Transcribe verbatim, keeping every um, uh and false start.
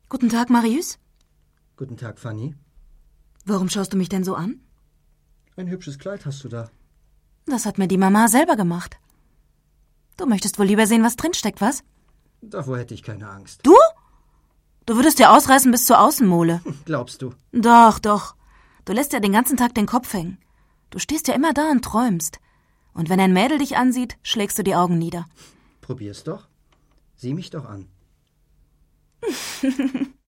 Guten Tag, Marius. Guten Tag, Fanny. Warum schaust du mich denn so an? Ein hübsches Kleid hast du da. Das hat mir die Mama selber gemacht. Du möchtest wohl lieber sehen, was drinsteckt, was? Davor hätte ich keine Angst. Du? Du würdest dir ausreißen bis zur Außenmole. Glaubst du? Doch, doch. Du lässt ja den ganzen Tag den Kopf hängen. Du stehst ja immer da und träumst. Und wenn ein Mädel dich ansieht, schlägst du die Augen nieder. Probier's doch. Sieh mich doch an.